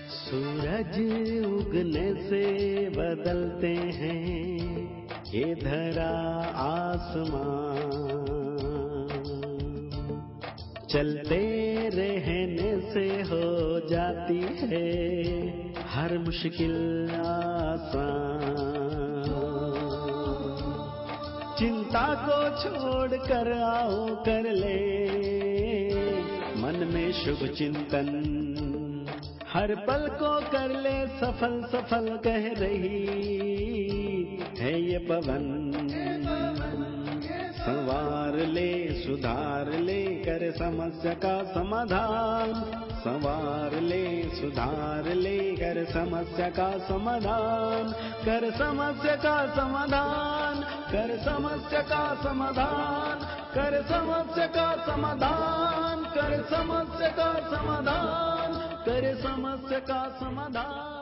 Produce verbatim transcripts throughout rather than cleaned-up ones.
सूरज उगने से बदलते हैं ये धरा आसमां, चलते रहने से हो जाती है हर मुश्किल आसान। चिंता को छोड़ कर आओ कर ले मन में शुभ चिंतन, हर पल को कर ले सफल सफल कह रही है ये पवन। संवार ले सुधार ले कर समस्या का समाधान, संवार ले सुधार ले कर समस्या का समाधान, कर समस्या का समाधान, कर समस्या का समाधान, कर समस्या का समाधान, कर समस्या का समाधान, कर समस्या का समाधान।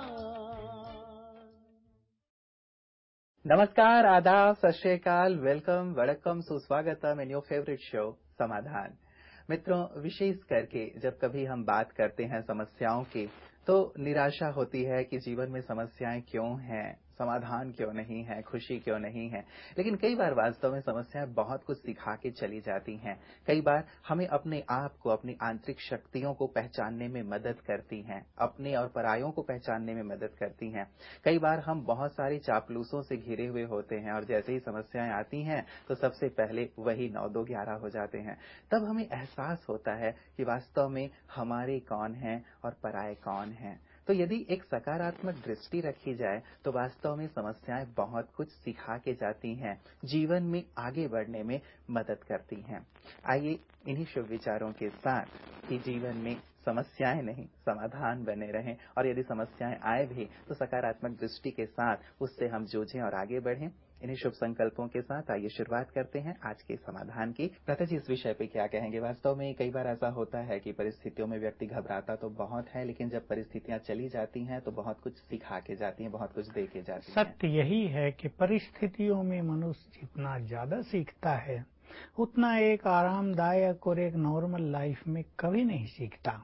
नमस्कार, आदाब, सत श्री अकाल, वेलकम, वड़कम, सुस्वागतम इन योर फेवरेट शो समाधान। मित्रों, विशेष करके जब कभी हम बात करते हैं समस्याओं की तो निराशा होती है कि जीवन में समस्याएं क्यों हैं, समाधान क्यों नहीं है, खुशी क्यों नहीं है। लेकिन कई बार वास्तव में समस्याएं बहुत कुछ सिखा के चली जाती हैं। कई बार हमें अपने आप को, अपनी आंतरिक शक्तियों को पहचानने में मदद करती हैं, अपने और परायों को पहचानने में मदद करती हैं। कई बार हम बहुत सारी चापलूसों से घिरे हुए होते हैं और जैसे ही समस्याएं आती हैं तो सबसे पहले वही नौ दो ग्यारह हो जाते हैं। तब हमें एहसास होता है कि वास्तव में हमारे कौन हैं और पराये कौन हैं। तो यदि एक सकारात्मक दृष्टि रखी जाए तो वास्तव में समस्याएं बहुत कुछ सिखा के जाती हैं, जीवन में आगे बढ़ने में मदद करती हैं। आइए इन्हीं शुभ विचारों के साथ कि जीवन में समस्याएं नहीं समाधान बने रहें, और यदि समस्याएं आए भी तो सकारात्मक दृष्टि के साथ उससे हम जूझें और आगे बढ़ें। इन्हीं शुभ संकल्पों के साथ आइए शुरुआत करते हैं आज के समाधान की। प्रथा जी, इस विषय पे क्या कहेंगे? वास्तव में कई बार ऐसा होता है कि परिस्थितियों में व्यक्ति घबराता तो बहुत है, लेकिन जब परिस्थितियां चली जाती हैं तो बहुत कुछ सिखा के जाती हैं, बहुत कुछ दे के जाती हैं। सत्य यही है कि परिस्थितियों में मनुष्य जितना ज्यादा सीखता है उतना एक आरामदायक और एक नॉर्मल लाइफ में कभी नहीं सीखता।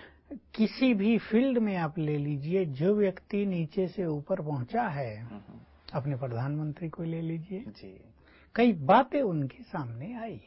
किसी भी फील्ड में आप ले लीजिए, जो व्यक्ति नीचे से ऊपर पहुंचा है, अपने प्रधानमंत्री को ले लीजिए, कई बातें उनके सामने आई,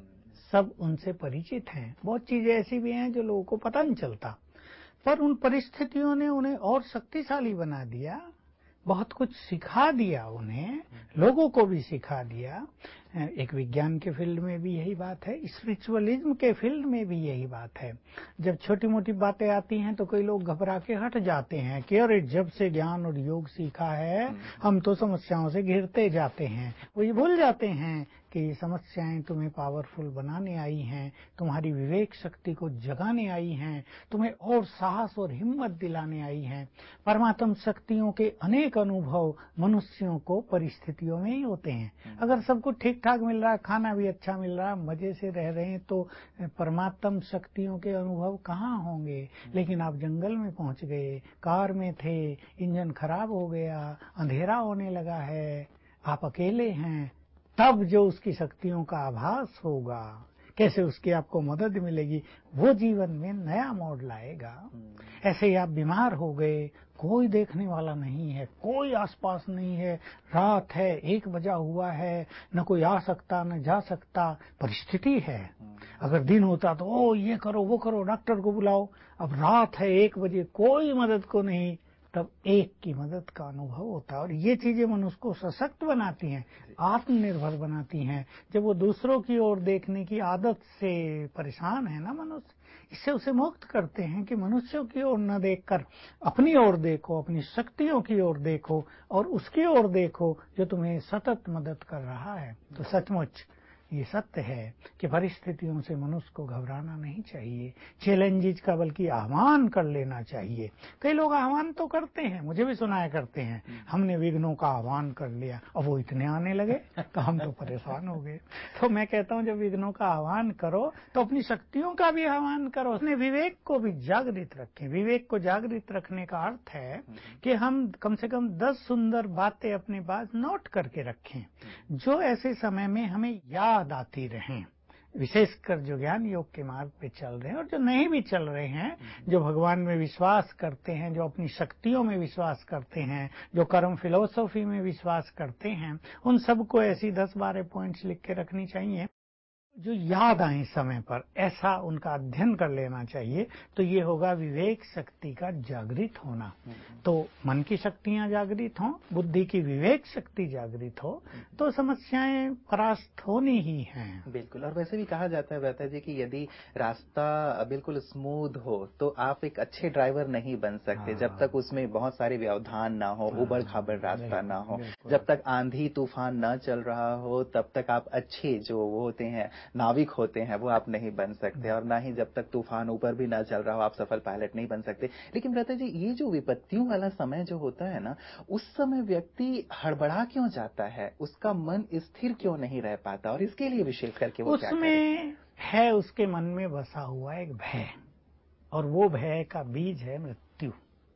सब उनसे परिचित हैं। बहुत चीजें ऐसी भी हैं जो लोगों को पता नहीं चलता, पर उन परिस्थितियों ने उन्हें और शक्तिशाली बना दिया, बहुत कुछ सिखा दिया, उन्हें लोगों को भी सिखा दिया। एक विज्ञान के फील्ड में भी यही बात है, स्पिरिचुअलिज्म के फील्ड में भी यही बात है। जब छोटी मोटी बातें आती हैं तो कई लोग घबरा के हट जाते हैं कि अरे जब से ज्ञान और योग सीखा है हम तो समस्याओं से घिरते जाते हैं। वो ये भूल जाते हैं कि ये समस्याएं तुम्हें पावरफुल बनाने आई हैं, तुम्हारी विवेक शक्ति को जगाने आई हैं, तुम्हें और साहस और हिम्मत दिलाने आई हैं। परमात्म शक्तियों के अनेक अनुभव मनुष्यों को परिस्थितियों में ही होते हैं। अगर सब कुछ ठीक ठाक मिल रहा है, खाना भी अच्छा मिल रहा है, मजे से रह रहे हैं, तो परमात्म शक्तियों के अनुभव कहाँ होंगे। लेकिन आप जंगल में पहुंच गए, कार में थे, इंजन खराब हो गया, अंधेरा होने लगा है, आप अकेले हैं, तब जो उसकी शक्तियों का आभास होगा, कैसे उसकी आपको मदद मिलेगी, वो जीवन में नया मोड़ लाएगा। ऐसे ही आप बीमार हो गए, कोई देखने वाला नहीं है, कोई आसपास नहीं है, रात है, एक बजा हुआ है, न कोई आ सकता न जा सकता, परिस्थिति है। अगर दिन होता तो ओ ये करो वो करो, डॉक्टर को बुलाओ। अब रात है, एक बजे, कोई मदद को नहीं, तब एक की मदद का अनुभव होता है। और ये चीजें मनुष्य को सशक्त बनाती हैं, आत्मनिर्भर बनाती हैं। जब वो दूसरों की ओर देखने की आदत से परेशान है ना मनुष्य, इससे उसे मुक्त करते हैं कि मनुष्यों की ओर न देखकर अपनी ओर देखो, अपनी शक्तियों की ओर देखो और उसकी ओर देखो जो तुम्हें सतत मदद कर रहा है। तो सचमुच ये सत्य है कि परिस्थितियों से मनुष्य को घबराना नहीं चाहिए, चैलेंजेस का बल्कि आह्वान कर लेना चाहिए। कई लोग आह्वान तो करते हैं, मुझे भी सुनाया करते हैं, हमने विघ्नों का आह्वान कर लिया, अब वो इतने आने लगे तो हम तो परेशान हो गए। तो मैं कहता हूँ जब विघ्नों का आह्वान करो तो अपनी शक्तियों का भी आह्वान करो, अपने विवेक को भी जागृत रखें। विवेक को जागृत रखने का अर्थ है कि हम कम से कम दस सुंदर बातें अपने पास नोट करके रखें जो ऐसे समय में हमें याद आती रहें, विशेषकर जो ज्ञान योग के मार्ग पे चल रहे हैं और जो नहीं भी चल रहे हैं, जो भगवान में विश्वास करते हैं, जो अपनी शक्तियों में विश्वास करते हैं, जो कर्म फिलॉसफी में विश्वास करते हैं, उन सबको ऐसी दस बारह पॉइंट्स लिख के रखनी चाहिए जो याद आए समय पर, ऐसा उनका अध्ययन कर लेना चाहिए। तो ये होगा विवेक शक्ति का जागृत होना। तो मन की शक्तियां जागृत हों, बुद्धि की विवेक शक्ति जागृत हो, तो समस्याएं परास्त होनी ही हैं। बिल्कुल। और वैसे भी कहा जाता है वैद्य जी कि यदि रास्ता बिल्कुल स्मूथ हो तो आप एक अच्छे ड्राइवर नहीं बन सकते जब तक उसमें बहुत सारे व्यवधान ना हो, उबड़ खाबड़ रास्ता ना हो, जब तक आंधी तूफान न चल रहा हो, तब तक आप अच्छे जो वो होते हैं नाविक होते हैं वो आप नहीं बन सकते, और ना ही जब तक तूफान ऊपर भी ना चल रहा हो आप सफल पायलट नहीं बन सकते। लेकिन रहता जी, ये जो विपत्तियों वाला समय जो होता है ना, उस समय व्यक्ति हड़बड़ा क्यों जाता है, उसका मन स्थिर क्यों नहीं रह पाता, और इसके लिए विशेष करके वो क्या करे? उसमें है उसके मन में बसा हुआ एक भय, और वो भय का बीज है मृत्यु,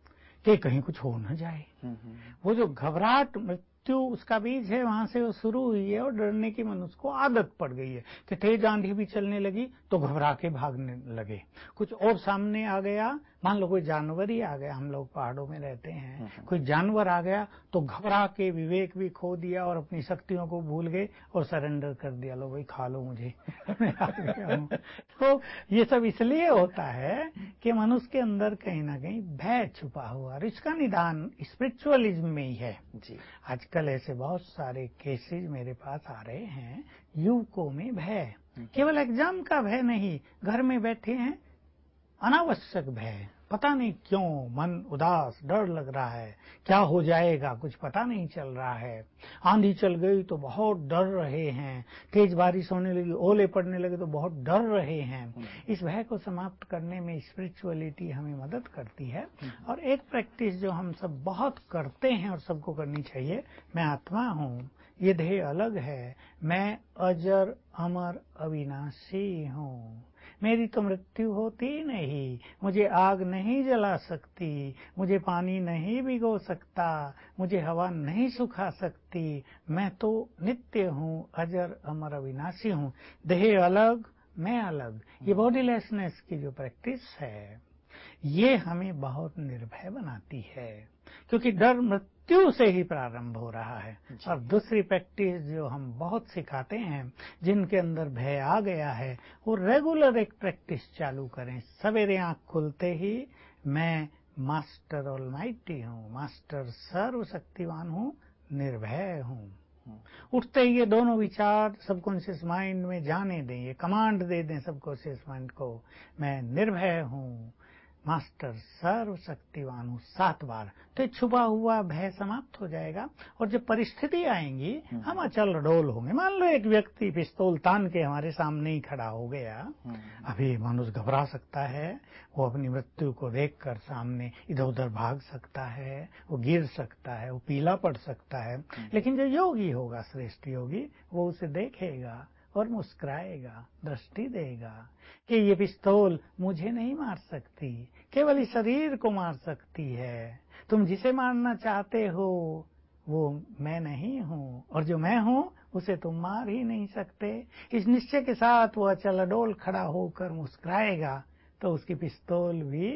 कि कहीं कुछ हो न जाए। वो जो घबराहट मृत्यु उसका बीज है, वहां से वो शुरू हुई है, और डरने की मनुष्य को आदत पड़ गई है कि तेज आंधी भी चलने लगी तो घबरा के भागने लगे। कुछ और सामने आ गया, मान लो कोई जानवर ही आ गया, हम लोग पहाड़ों में रहते हैं, कोई जानवर आ गया तो घबरा के विवेक भी खो दिया और अपनी शक्तियों को भूल गए और सरेंडर कर दिया, लो भाई खा लो मुझे मैं आ गया हूं। तो ये सब इसलिए होता है कि मनुष्य के अंदर कहीं ना कहीं भय छुपा हुआ, और इसका निदान स्पिरिचुअलिज्म में ही है जी। आजकल ऐसे बहुत सारे केसेस मेरे पास आ रहे हैं, युवकों में भय, केवल एग्जाम का भय नहीं, घर में बैठे हैं अनावश्यक भय, पता नहीं क्यों मन उदास, डर लग रहा है, क्या हो जाएगा कुछ पता नहीं चल रहा है, आंधी चल गई तो बहुत डर रहे हैं, तेज बारिश होने लगी, ओले पड़ने लगे तो बहुत डर रहे हैं। इस भय को समाप्त करने में स्पिरिचुअलिटी हमें मदद करती है। और एक प्रैक्टिस जो हम सब बहुत करते हैं और सबको करनी चाहिए, मैं आत्मा हूँ, ये देह अलग है, मैं अजर अमर अविनाशी हूँ, मेरी तो मृत्यु होती नहीं, मुझे आग नहीं जला सकती, मुझे पानी नहीं भिगो सकता, मुझे हवा नहीं सुखा सकती, मैं तो नित्य हूँ, अजर अमर अविनाशी हूँ। देह अलग, मैं अलग, ये बॉडीलेसनेस की जो प्रैक्टिस है ये हमें बहुत निर्भय बनाती है, क्योंकि डर मृत्यु से ही प्रारंभ हो रहा है। और दूसरी प्रैक्टिस जो हम बहुत सिखाते हैं, जिनके अंदर भय आ गया है, वो रेगुलर एक प्रैक्टिस चालू करें। सवेरे आंख खुलते ही मैं मास्टर ऑलमाइटी हूँ, मास्टर सर्वशक्तिवान हूँ, निर्भय हूँ। उठते ही ये दोनों विचार सबकॉन्शियस माइंड में जाने दें, ये कमांड दे दें सबकॉन्शियस माइंड को, मैं निर्भय हूँ, मास्टर सर्वशक्तिवान हूँ, सात बार। तो छुपा हुआ भय समाप्त हो जाएगा, और जब परिस्थिति आएंगी हम अचल डोल होंगे। मान लो एक व्यक्ति पिस्तौल तान के हमारे सामने ही खड़ा हो गया, अभी मनुष्य घबरा सकता है, वो अपनी मृत्यु को देखकर सामने इधर उधर भाग सकता है, वो गिर सकता है, वो पीला पड़ सकता है, लेकिन जो योगी होगा, श्रेष्ठ योगी, वो उसे देखेगा और मुस्कुराएगा, दृष्टि देगा कि ये पिस्तौल मुझे नहीं मार सकती, केवल इस शरीर को मार सकती है। तुम जिसे मारना चाहते हो वो मैं नहीं हूँ, और जो मैं हूँ उसे तुम मार ही नहीं सकते। इस निश्चय के साथ वो अचल अडोल खड़ा होकर मुस्कुराएगा तो उसकी पिस्तौल भी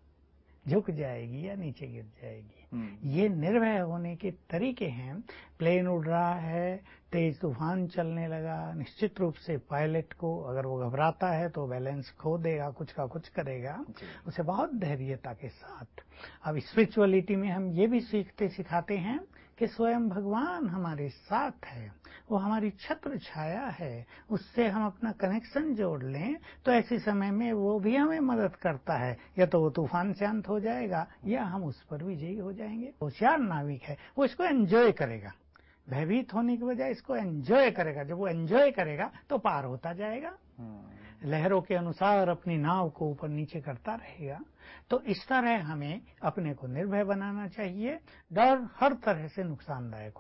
झुक जाएगी या नीचे गिर जाएगी। ये निर्भय होने के तरीके हैं। प्लेन उड़ रहा है, तेज तूफान चलने लगा, निश्चित रूप से पायलट को अगर वो घबराता है तो बैलेंस खो देगा, कुछ का कुछ करेगा, उसे बहुत धैर्यता के साथ। अब स्पिरिचुअलिटी में हम ये भी सीखते सिखाते हैं कि स्वयं भगवान हमारे साथ है, वो हमारी छत्र छाया है, उससे हम अपना कनेक्शन जोड़ लें तो ऐसे समय में वो भी हमें मदद करता है। या तो वो तूफान शांत हो जाएगा या हम उस पर विजयी हो जाएंगे। होशियार नाविक है, वो इसको एंजॉय करेगा, भयभीत होने की बजाय इसको एंजॉय करेगा। जब वो एंजॉय करेगा तो पार होता जाएगा, लहरों के अनुसार अपनी नाव को ऊपर नीचे करता रहेगा। तो इस तरह हमें अपने को निर्भय बनाना चाहिए। डर हर तरह से नुकसानदायक होगा।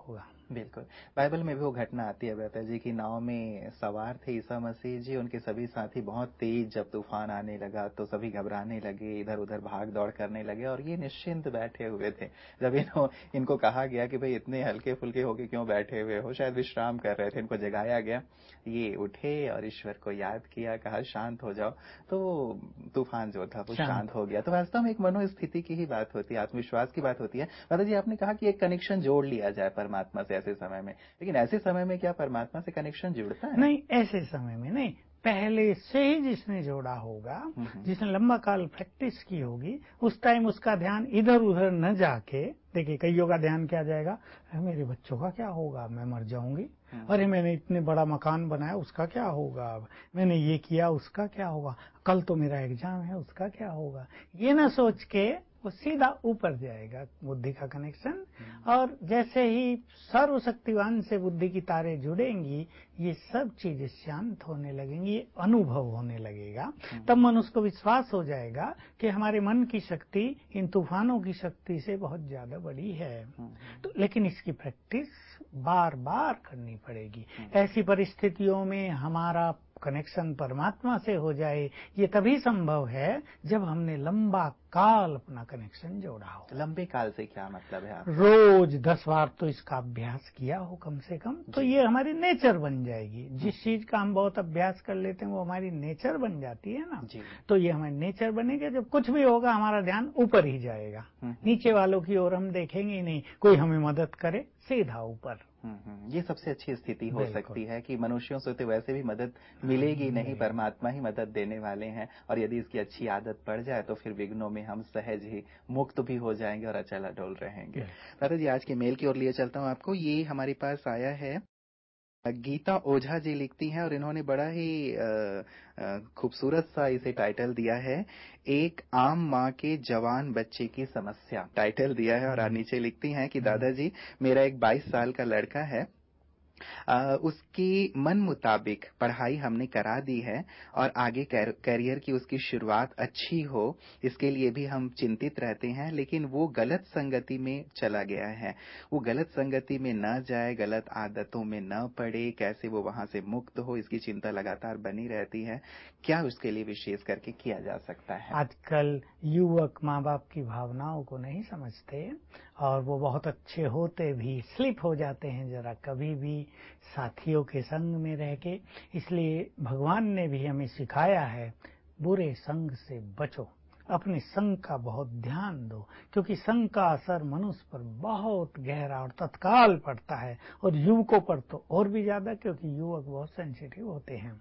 बिल्कुल। बाइबल में भी वो घटना आती है बेहतर जी की नाव में सवार थे ईसा मसीह जी, उनके सभी साथी बहुत तेज जब तूफान आने लगा तो सभी घबराने लगे, इधर-उधर भाग-दौड़ करने लगे और ये निश्चिंत बैठे हुए थे। जब इन्हों इनको कहा गया कि भई इतने हल्के-फुल्के होके क्यों बैठे हुए हो, शायद विश्राम कर रहे थे, इनको जगाया गया। ये उठे और ईश्वर को याद किया, कहा शांत हो जाओ, तो तूफान जो था वो शांत हो गया। तो वास्तव में एक मनोस्थिति की ही बात होती है, आत्मविश्वास की बात होती है। दादा जी आपने कहा कि एक कनेक्शन जोड़ लिया जाए परमात्मा से ऐसे समय में, लेकिन ऐसे समय में क्या परमात्मा से कनेक्शन जुड़ता है? नहीं, ऐसे समय में नहीं, पहले से ही जिसने जोड़ा होगा, जिसने लंबा काल प्रैक्टिस की होगी, उस टाइम उसका ध्यान इधर उधर न जाके, देखिए कईयों का ध्यान क्या जाएगा, मेरे बच्चों का क्या होगा, मैं मर जाऊंगी, अरे मैंने इतने बड़ा मकान बनाया उसका क्या होगा, मैंने ये किया उसका क्या होगा, कल तो मेरा एग्जाम है उसका क्या होगा, ये ना सोच के वो सीधा ऊपर जाएगा बुद्धि का कनेक्शन। और जैसे ही सर्वशक्तिवान से बुद्धि की तारें जुड़ेंगी, ये सब चीजें शांत होने लगेंगी, ये अनुभव होने लगेगा। तब मनुष्य को विश्वास हो जाएगा कि हमारे मन की शक्ति इन तूफानों की शक्ति से बहुत ज्यादा बड़ी है। तो लेकिन इसकी प्रैक्टिस बार बार करनी पड़ेगी। ऐसी परिस्थितियों में हमारा कनेक्शन परमात्मा से हो जाए, ये तभी संभव है जब हमने लंबा काल अपना कनेक्शन जोड़ा हो। लंबे काल से क्या मतलब है आप? रोज दस बार तो इसका अभ्यास किया हो कम से कम, तो ये हमारी नेचर बन जाएगी। जिस चीज का हम बहुत अभ्यास कर लेते हैं वो हमारी नेचर बन जाती है ना, तो ये हमारी नेचर बनेगा। जब कुछ भी होगा हमारा ध्यान ऊपर ही जाएगा, नीचे वालों की ओर हम देखेंगे ही नहीं। कोई हमें मदद करे, सीधा ऊपर। ये सबसे अच्छी स्थिति हो सकती है कि मनुष्यों से तो वैसे भी मदद मिलेगी नहीं, परमात्मा ही मदद देने वाले हैं, और यदि इसकी अच्छी आदत पड़ जाए तो फिर विघ्नों में हम सहज ही मुक्त भी हो जाएंगे और अचल अडोल रहेंगे। दादा जी आज के मेल की ओर लिए चलता हूँ आपको। ये हमारे पास आया है, गीता ओझा जी लिखती हैं और इन्होंने बड़ा ही खूबसूरत सा इसे टाइटल दिया है, एक आम माँ के जवान बच्चे की समस्या टाइटल दिया है। और नीचे लिखती हैं कि दादाजी मेरा एक बाईस साल का लड़का है, आ, उसकी मन मुताबिक पढ़ाई हमने करा दी है और आगे करियर की उसकी शुरुआत अच्छी हो इसके लिए भी हम चिंतित रहते हैं, लेकिन वो गलत संगति में चला गया है। वो गलत संगति में न जाए, गलत आदतों में न पड़े, कैसे वो वहां से मुक्त हो, इसकी चिंता लगातार बनी रहती है। क्या उसके लिए विशेष करके किया जा सकता है? आजकल युवक माँ बाप की भावनाओं को नहीं समझते और वो बहुत अच्छे होते भी स्लिप हो जाते हैं जरा कभी भी साथियों के संग में रह के। इसलिए भगवान ने भी हमें सिखाया है, बुरे संग से बचो, अपने संग का बहुत ध्यान दो, क्योंकि संग का असर मनुष्य पर बहुत गहरा और तत्काल पड़ता है, और युवकों पर तो और भी ज्यादा, क्योंकि युवक बहुत सेंसिटिव होते हैं।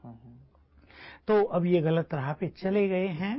तो अब ये गलत राह पे चले गए हैं।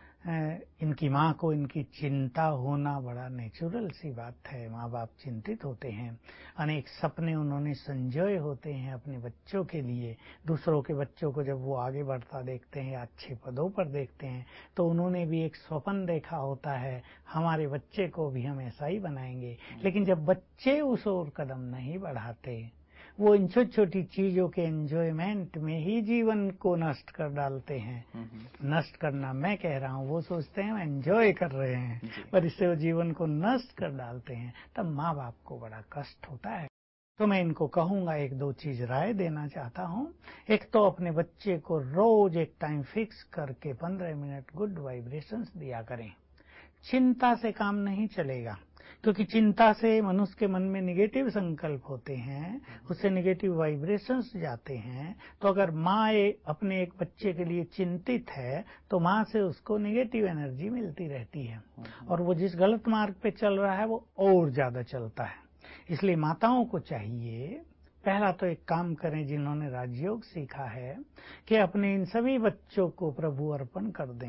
इनकी माँ को इनकी चिंता होना बड़ा नेचुरल सी बात है, माँ बाप चिंतित होते हैं, अनेक सपने उन्होंने संजोए होते हैं अपने बच्चों के लिए। दूसरों के बच्चों को जब वो आगे बढ़ता देखते हैं, अच्छे पदों पर देखते हैं, तो उन्होंने भी एक स्वप्न देखा होता है, हमारे बच्चे को भी हम ऐसा ही बनाएंगे। लेकिन जब बच्चे उस ओर कदम नहीं बढ़ाते, वो इन छोटी छोटी चीजों के एंजॉयमेंट में ही जीवन को नष्ट कर डालते हैं। नष्ट करना मैं कह रहा हूँ, वो सोचते हैं एंजॉय कर रहे हैं, पर इससे वो जीवन को नष्ट कर डालते हैं, तब माँ बाप को बड़ा कष्ट होता है। तो मैं इनको कहूंगा, एक दो चीज राय देना चाहता हूँ। एक तो अपने बच्चे को रोज एक टाइम फिक्स करके पंद्रह मिनट गुड वाइब्रेशंस दिया करें। चिंता से काम नहीं चलेगा, क्योंकि चिंता से मनुष्य के मन में निगेटिव संकल्प होते हैं, उससे निगेटिव वाइब्रेशंस जाते हैं। तो अगर माँ अपने एक बच्चे के लिए चिंतित है, तो माँ से उसको निगेटिव एनर्जी मिलती रहती है, और वो जिस गलत मार्ग पे चल रहा है वो और ज्यादा चलता है। इसलिए माताओं को चाहिए, पहला तो एक काम करें जिन्होंने राजयोग सीखा है, कि अपने इन सभी बच्चों को प्रभु अर्पण कर दें।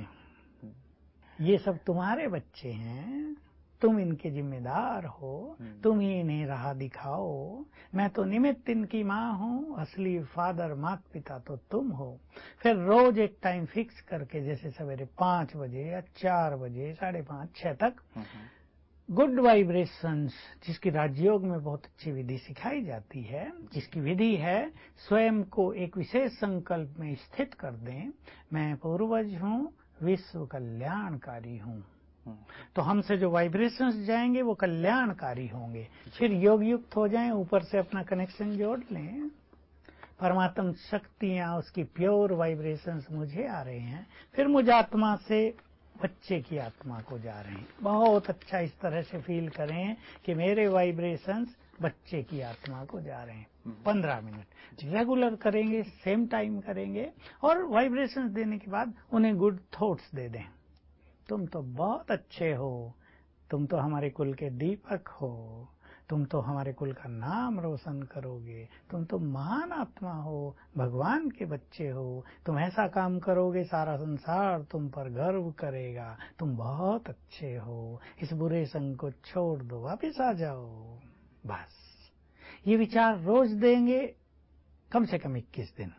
ये सब तुम्हारे बच्चे हैं, तुम इनके जिम्मेदार हो, तुम ही इन्हें राह दिखाओ। मैं तो निमित्त इनकी माँ हूँ, असली फादर माता पिता तो तुम हो। फिर रोज एक टाइम फिक्स करके, जैसे सवेरे पाँच बजे या चार बजे, साढ़े पाँच छह तक गुड वाइब्रेशंस, जिसकी राजयोग में बहुत अच्छी विधि सिखाई जाती है, जिसकी विधि है स्वयं को एक विशेष संकल्प में स्थित कर दें। मैं पूर्वज हूँ, विश्व कल्याणकारी हूँ। तो हमसे जो वाइब्रेशंस जाएंगे वो कल्याणकारी होंगे। फिर योग युक्त हो जाएं, ऊपर से अपना कनेक्शन जोड़ लें, परमात्म शक्तियां उसकी प्योर वाइब्रेशंस मुझे आ रहे हैं, फिर मुझ आत्मा से बच्चे की आत्मा को जा रहे हैं। बहुत अच्छा इस तरह से फील करें कि मेरे वाइब्रेशंस बच्चे की आत्मा को जा रहे हैं। पंद्रह मिनट रेगुलर करेंगे, सेम टाइम करेंगे, और वाइब्रेशंस देने के बाद उन्हें गुड थॉट्स दे दें। तुम तो बहुत अच्छे हो, तुम तो हमारे कुल के दीपक हो, तुम तो हमारे कुल का नाम रोशन करोगे, तुम तो महान आत्मा हो, भगवान के बच्चे हो, तुम ऐसा काम करोगे सारा संसार तुम पर गर्व करेगा, तुम बहुत अच्छे हो, इस बुरे संग को छोड़ दो, वापिस आ जाओ। बस ये विचार रोज देंगे, कम से कम इक्कीस दिन,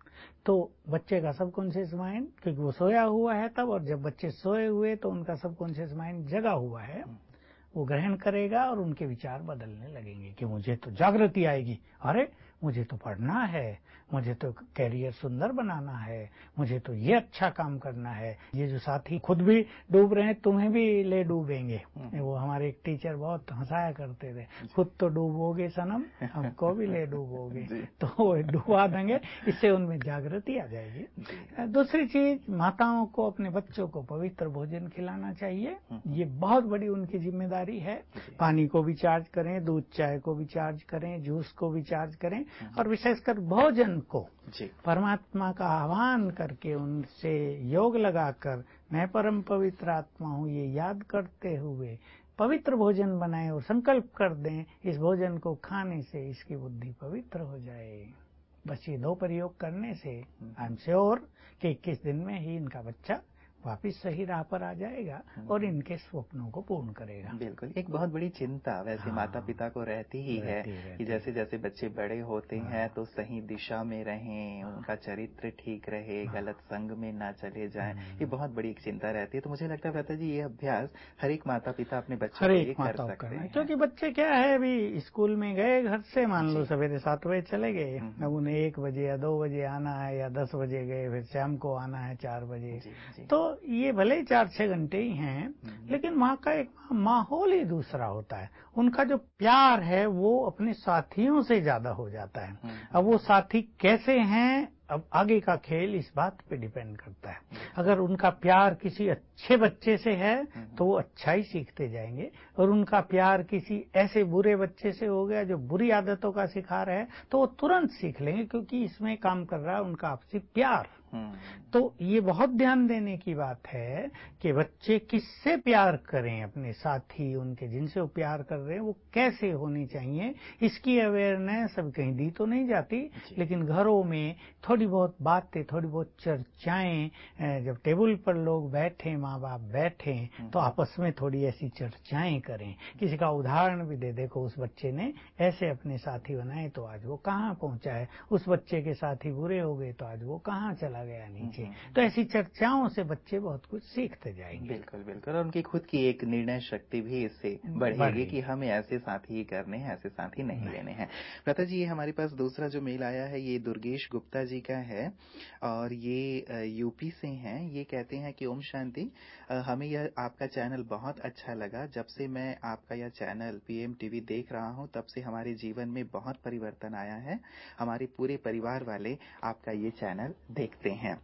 तो बच्चे का सबकॉन्शियस माइंड, क्योंकि वो सोया हुआ है तब, और जब बच्चे सोए हुए तो उनका सबकॉन्शियस माइंड जगा हुआ है, वो ग्रहण करेगा और उनके विचार बदलने लगेंगे कि मुझे तो जागृति आएगी, अरे मुझे तो पढ़ना है, मुझे तो कैरियर सुंदर बनाना है, मुझे तो ये अच्छा काम करना है। ये जो साथी खुद भी डूब रहे हैं, तुम्हें भी ले डूबेंगे। वो हमारे एक टीचर बहुत हंसाया करते थे, खुद तो डूबोगे सनम, हमको भी ले डूबोगे। तो डुबा देंगे, इससे उनमें जागृति आ जाएगी। दूसरी चीज, माताओं को अपने बच्चों को पवित्र भोजन खिलाना चाहिए, ये बहुत बड़ी उनकी जिम्मेदारी है। पानी को भी चार्ज करें, दूध चाय को भी चार्ज करें, जूस को भी चार्ज करें, और विशेषकर भोजन को परमात्मा का आह्वान करके उनसे योग लगाकर मैं परम पवित्र आत्मा हूँ ये याद करते हुए पवित्र भोजन बनाएं और संकल्प कर दें इस भोजन को खाने से इसकी बुद्धि पवित्र हो जाए। बस ये दो प्रयोग करने से आई एम श्योर कि इक्कीस दिन में ही इनका बच्चा वापिस सही राह पर आ जाएगा और इनके स्वप्नों को पूर्ण करेगा। बिल्कुल, एक बहुत बड़ी चिंता वैसे हाँ, माता पिता को रहती ही रहती, है रहती, कि जैसे जैसे बच्चे बड़े होते हाँ, हैं तो सही दिशा में रहें, हाँ, उनका चरित्र ठीक रहे, हाँ, गलत संग में ना चले जाएं, ये बहुत बड़ी एक चिंता रहती है। तो मुझे लगता है भ्राता जी ये अभ्यास हर एक माता पिता अपने बच्चों को ये कर सकते हैं, क्योंकि बच्चे क्या है, अभी स्कूल में गए घर से, मान लो सवेरे सात बजे चले गए, अब उन्हें एक बजे या दो बजे आना है, या दस बजे गए फिर शाम को आना है चार बजे, तो ये भले ही चार छह घंटे ही हैं, लेकिन वहाँ का एक माहौल ही दूसरा होता है। उनका जो प्यार है वो अपने साथियों से ज्यादा हो जाता है। अब वो साथी कैसे हैं, अब आगे का खेल इस बात पे डिपेंड करता है। अगर उनका प्यार किसी अच्छे बच्चे से है तो वो अच्छा ही सीखते जाएंगे, और उनका प्यार किसी ऐसे बुरे बच्चे से हो गया जो बुरी आदतों का शिकार है तो वो तुरंत सीख लेंगे, क्योंकि इसमें काम कर रहा है उनका आपसी प्यार। तो ये बहुत ध्यान देने की बात है कि बच्चे किससे प्यार करें, अपने साथी, उनके जिनसे वो प्यार कर रहे हैं वो कैसे होनी चाहिए, इसकी अवेयरनेस अब कहीं दी तो नहीं जाती, लेकिन घरों में थोड़ी बहुत बातें, थोड़ी बहुत चर्चाएं, जब टेबल पर लोग बैठे, माँ बाप बैठे, तो आपस में थोड़ी ऐसी चर्चाएं करें। किसी का उदाहरण भी दे, देखो उस बच्चे ने ऐसे अपने साथी बनाए तो आज वो कहाँ पहुंचा है, उस बच्चे के साथी बुरे हो गए तो आज वो कहाँ चला गया नीचे। तो ऐसी चर्चाओं से बच्चे बहुत कुछ सीखते जाएंगे। बिल्कुल बिल्कुल, और उनकी खुद की एक निर्णय शक्ति भी इससे बढ़ेगी कि हमें ऐसे साथी ही करने हैं, ऐसे साथी नहीं, नहीं लेने हैं। भ्राता जी, ये हमारे पास दूसरा जो मेल आया है ये दुर्गेश गुप्ता जी का है, और ये यूपी से हैं। ये कहते हैं कि ओम शांति, हमें यह आपका चैनल बहुत अच्छा लगा। जब से मैं आपका यह चैनल पीएम टीवी देख रहा हूं तब से हमारे जीवन में बहुत परिवर्तन आया है। हमारे पूरे परिवार वाले आपका ये चैनल देखते हैं।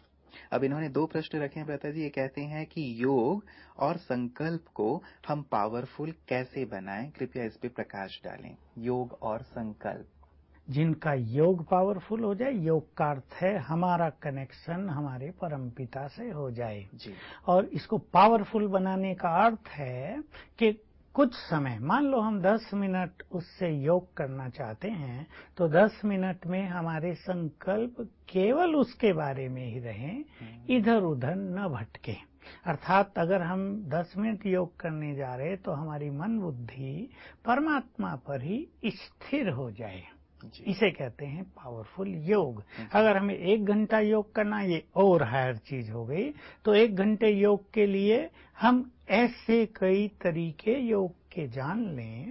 अब इन्होंने दो प्रश्न रखे हैं भ्राता जी। ये कहते हैं कि योग और संकल्प को हम पावरफुल कैसे बनाएं, कृपया इस पे प्रकाश डालें। योग और संकल्प, जिनका योग पावरफुल हो जाए, योग का अर्थ है हमारा कनेक्शन हमारे परमपिता से हो जाए जी। और इसको पावरफुल बनाने का अर्थ है कि कुछ समय, मान लो हम दस मिनट उससे योग करना चाहते हैं, तो दस मिनट में हमारे संकल्प केवल उसके बारे में ही रहें, इधर उधर न भटके। अर्थात अगर हम दस मिनट योग करने जा रहे तो हमारी मन बुद्धि परमात्मा पर ही स्थिर हो जाए, इसे कहते हैं पावरफुल योग। अगर हमें एक घंटा योग करना, ये और हायर चीज हो गई, तो एक घंटे योग के लिए हम ऐसे कई तरीके योग के जान लें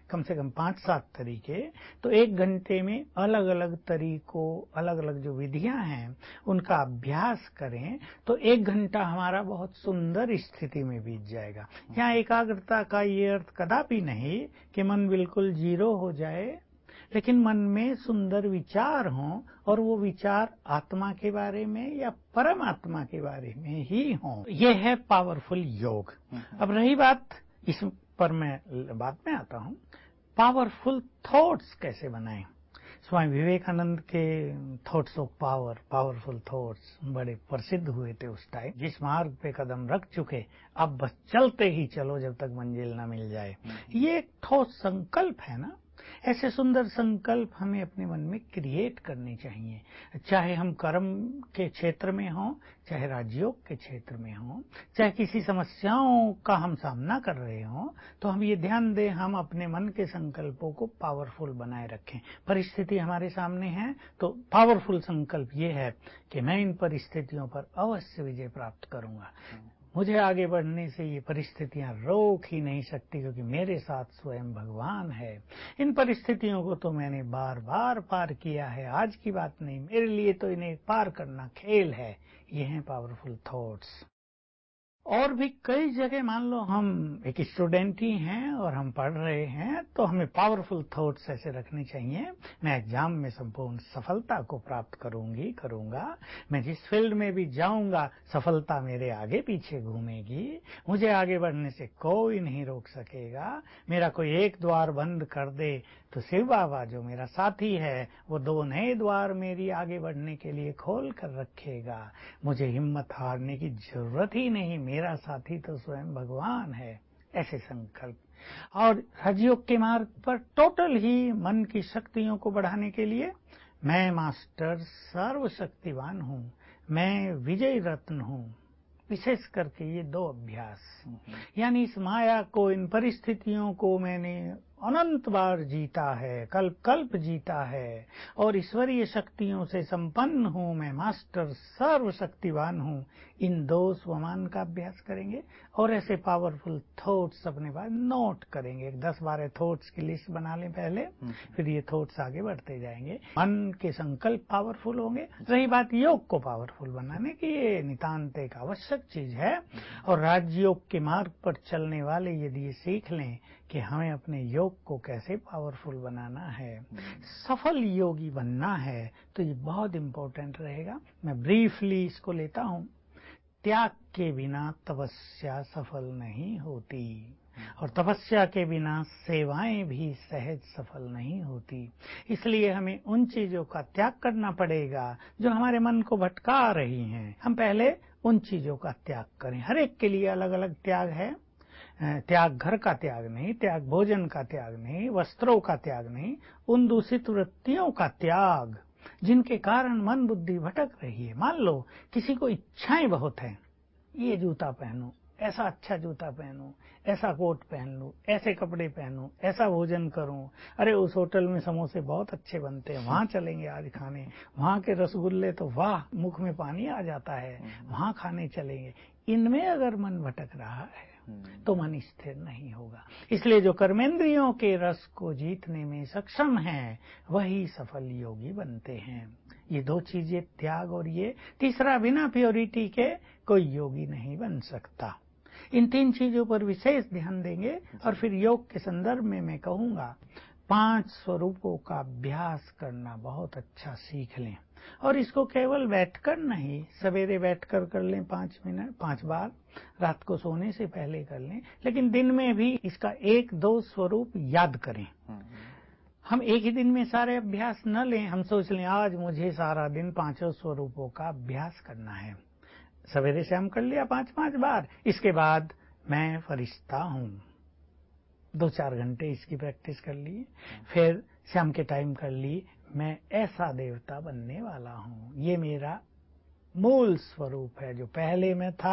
कम से कम पांच सात तरीके, तो एक घंटे में अलग अलग तरीकों, अलग अलग जो विधियां हैं उनका अभ्यास करें तो एक घंटा हमारा बहुत सुंदर स्थिति में बीत जाएगा। यहाँ एकाग्रता का ये अर्थ कदापि नहीं कि मन बिल्कुल जीरो हो जाए, लेकिन मन में सुंदर विचार हों और वो विचार आत्मा के बारे में या परमात्मा के बारे में ही हों। ये है पावरफुल योग। अब रही बात, इस पर मैं बाद में आता हूँ, पावरफुल थॉट्स कैसे बनाएं। स्वामी विवेकानंद के thoughts of power, powerful thoughts बड़े प्रसिद्ध हुए थे उस टाइम। जिस मार्ग पे कदम रख चुके अब बस चलते ही चलो जब तक मंजिल ना मिल जाए, ये एक ठोस संकल्प है ना। ऐसे सुंदर संकल्प हमें अपने मन में क्रिएट करने चाहिए, चाहे हम कर्म के क्षेत्र में हों, चाहे राजयोग के क्षेत्र में हों, चाहे किसी समस्याओं का हम सामना कर रहे हों, तो हम ये ध्यान दें हम अपने मन के संकल्पों को पावरफुल बनाए रखें। परिस्थिति हमारे सामने है तो पावरफुल संकल्प ये है कि मैं इन परिस्थितियों पर अवश्य विजय प्राप्त करूंगा। मुझे आगे बढ़ने से ये परिस्थितियां रोक ही नहीं सकती, क्योंकि मेरे साथ स्वयं भगवान है। इन परिस्थितियों को तो मैंने बार बार पार किया है, आज की बात नहीं, मेरे लिए तो इन्हें पार करना खेल है। ये हैं पावरफुल थॉट्स। और भी कई जगह मान लो हम एक स्टूडेंट ही हैं और हम पढ़ रहे हैं तो हमें पावरफुल थॉट्स ऐसे रखने चाहिए, मैं एग्जाम में संपूर्ण सफलता को प्राप्त करूंगी करूंगा, मैं जिस फील्ड में भी जाऊंगा सफलता मेरे आगे पीछे घूमेगी, मुझे आगे बढ़ने से कोई नहीं रोक सकेगा। मेरा कोई एक द्वार बंद कर दे तो शिव बाबा जो मेरा साथी है वो दो नए द्वार मेरी आगे बढ़ने के लिए खोल कर रखेगा। मुझे हिम्मत हारने की जरूरत ही नहीं, मेरा साथी तो स्वयं भगवान है। ऐसे संकल्प। और राजयोग के मार्ग पर टोटल ही मन की शक्तियों को बढ़ाने के लिए मैं मास्टर सर्वशक्तिवान हूँ, मैं विजय रत्न हूँ, विशेष करके ये दो अभ्यास, यानी इस माया को, इन परिस्थितियों को मैंने अनंत बार जीता है, कल्प कल्प जीता है और ईश्वरीय शक्तियों से संपन्न हूँ, मैं मास्टर सर्वशक्तिवान हूँ। इन दो स्वमान का अभ्यास करेंगे और ऐसे पावरफुल थॉट्स अपने पास नोट करेंगे। दस बारह थॉट्स की लिस्ट बना लें पहले, फिर ये थॉट्स आगे बढ़ते जाएंगे। मन के संकल्प पावरफुल होंगे। रही बात योग को पावरफुल बनाने की, ये नितांत एक आवश्यक चीज है। और राजयोग के मार्ग पर चलने वाले यदि ये सीख लें कि हमें अपने योग को कैसे पावरफुल बनाना है, सफल योगी बनना है, तो ये बहुत इंपॉर्टेंट रहेगा। मैं ब्रीफली इसको लेता हूँ। त्याग के बिना तपस्या सफल नहीं होती और तपस्या के बिना सेवाएं भी सहज सफल नहीं होती। इसलिए हमें उन चीजों का त्याग करना पड़ेगा जो हमारे मन को भटका रही हैं। हम पहले उन चीजों का त्याग करें। हर एक के लिए अलग अलग त्याग है। त्याग घर का त्याग नहीं, त्याग भोजन का त्याग नहीं, वस्त्रों का त्याग नहीं, उन दूषित वृत्तियों का त्याग जिनके कारण मन बुद्धि भटक रही है। मान लो किसी को इच्छाएं बहुत हैं, ये जूता पहनूं, ऐसा अच्छा जूता पहनूं, ऐसा कोट पहन लूं, ऐसे कपड़े पहनूं, ऐसा भोजन करूं, अरे उस होटल में समोसे बहुत अच्छे बनते हैं, वहां चलेंगे आज खाने, वहां के रसगुल्ले तो वाह, मुख में पानी आ जाता है, वहां खाने चलेंगे। इनमें अगर मन भटक रहा है तो मन स्थिर नहीं होगा। इसलिए जो कर्मेंद्रियों के रस को जीतने में सक्षम हैं वही सफल योगी बनते हैं। ये दो चीजें, त्याग और ये तीसरा, बिना प्योरिटी के कोई योगी नहीं बन सकता। इन तीन चीजों पर विशेष ध्यान देंगे। और फिर योग के संदर्भ में मैं कहूंगा पांच स्वरूपों का अभ्यास करना बहुत अच्छा सीख लें। और इसको केवल बैठकर नहीं, सवेरे बैठकर कर लें पांच मिनट पांच बार, रात को सोने से पहले कर लें, लेकिन दिन में भी इसका एक दो स्वरूप याद करें। हम एक ही दिन में सारे अभ्यास न लें। हम सोच लें आज मुझे सारा दिन पांचों स्वरूपों का अभ्यास करना है। सवेरे शाम कर लिया पांच पांच बार, इसके बाद मैं फरिश्ता हूँ, दो चार घंटे इसकी प्रैक्टिस कर ली, फिर शाम के टाइम कर ली मैं ऐसा देवता बनने वाला हूँ। ये मेरा मूल स्वरूप है, जो पहले मैं था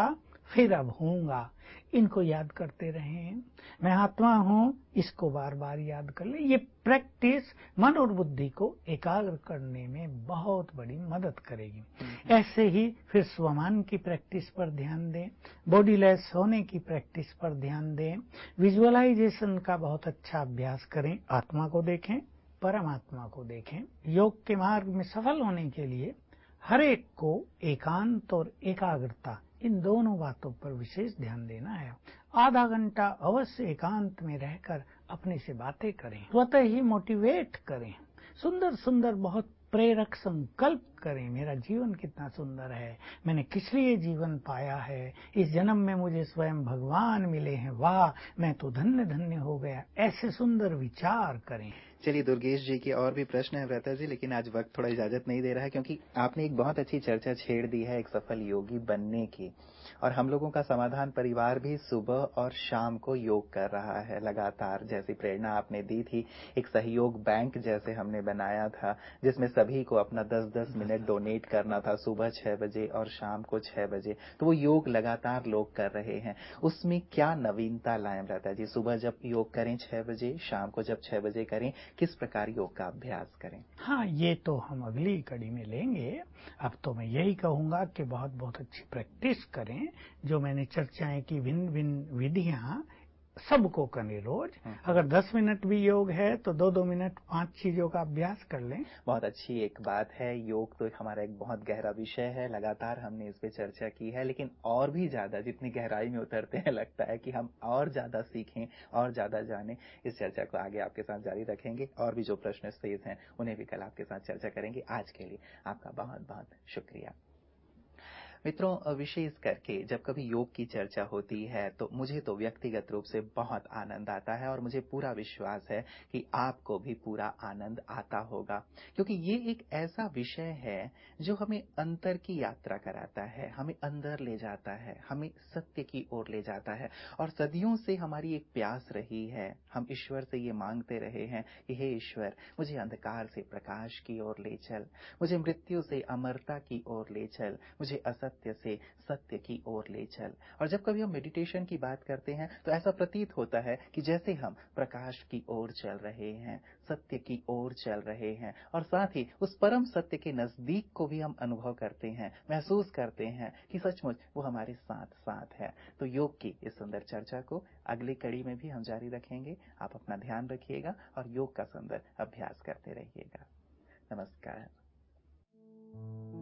फिर अब होऊंगा, इनको याद करते रहें। मैं आत्मा हूं, इसको बार बार याद कर ले। ये प्रैक्टिस मन और बुद्धि को एकाग्र करने में बहुत बड़ी मदद करेगी। ऐसे ही फिर स्वमान की प्रैक्टिस पर ध्यान दें, बॉडीलेस होने की प्रैक्टिस पर ध्यान दें, विजुअलाइजेशन का बहुत अच्छा अभ्यास करें। आत्मा को देखें, परमात्मा को देखें। योग के मार्ग में सफल होने के लिए हर एक को एकांत और एकाग्रता, इन दोनों बातों पर विशेष ध्यान देना है। आधा घंटा अवश्य एकांत में रहकर अपने से बातें करें, स्वतः ही मोटिवेट करें, सुंदर सुंदर बहुत प्रेरक संकल्प करें। मेरा जीवन कितना सुंदर है, मैंने किस लिए जीवन पाया है, इस जन्म में मुझे स्वयं भगवान मिले हैं, वाह मैं तो धन्य धन्य हो गया। ऐसे सुंदर विचार करें। चलिए दुर्गेश जी के और भी प्रश्न है व्रता जी, लेकिन आज वक्त थोड़ा इजाजत नहीं दे रहा है, क्योंकि आपने एक बहुत अच्छी चर्चा छेड़ दी है एक सफल योगी बनने की। और हम लोगों का समाधान परिवार भी सुबह और शाम को योग कर रहा है लगातार। जैसी प्रेरणा आपने दी थी, एक सहयोग बैंक जैसे हमने बनाया था, जिसमें सभी को अपना दस दस मिनट डोनेट करना था सुबह छह बजे और शाम को छह बजे। तो वो योग लगातार लोग कर रहे हैं। उसमें क्या नवीनता लाएं व्रता जी? सुबह जब योग करें छह बजे, शाम को जब छह बजे करें, किस प्रकार योग का अभ्यास करें? हाँ, ये तो हम अगली कड़ी में लेंगे। अब तो मैं यही कहूंगा कि बहुत बहुत अच्छी प्रैक्टिस करें। जो मैंने चर्चाएं की भिन्न भिन्न विधियां सबको करें रोज। अगर दस मिनट भी योग है तो दो दो मिनट पांच चीजों का अभ्यास कर लें। बहुत अच्छी एक बात है। योग तो हमारा एक बहुत गहरा विषय है, लगातार हमने इस पे चर्चा की है, लेकिन और भी ज्यादा जितनी गहराई में उतरते हैं लगता है कि हम और ज्यादा सीखें और ज्यादा जानें। इस चर्चा को आगे आपके साथ जारी रखेंगे और भी जो प्रश्न शेष हैं उन्हें भी कल आपके साथ चर्चा करेंगे। आज के लिए आपका बहुत बहुत शुक्रिया। मित्रों, विशेष करके जब कभी योग की चर्चा होती है तो मुझे तो व्यक्तिगत रूप से बहुत आनंद आता है, और मुझे पूरा विश्वास है कि आपको भी पूरा आनंद आता होगा, क्योंकि ये एक ऐसा विषय है जो हमें अंतर की यात्रा कराता है, हमें अंदर ले जाता है, हमें सत्य की ओर ले जाता है। और सदियों से हमारी एक प्यास रही है, हम ईश्वर से ये मांगते रहे हैं कि हे ईश्वर, मुझे अंधकार से प्रकाश की ओर ले चल, मुझे मृत्यु से अमरता की ओर ले चल, मुझे असत्य से सत्य की ओर ले चल। और जब कभी हम मेडिटेशन की बात करते हैं तो ऐसा प्रतीत होता है कि जैसे हम प्रकाश की ओर चल रहे हैं, सत्य की ओर चल रहे हैं, और साथ ही उस परम सत्य के नजदीक को भी हम अनुभव करते हैं, महसूस करते हैं कि सचमुच वो हमारे साथ साथ है। तो योग की इस सुंदर चर्चा को अगली कड़ी में भी हम जारी रखेंगे। आप अपना ध्यान रखिएगा और योग का सुंदर अभ्यास करते रहिएगा। नमस्कार।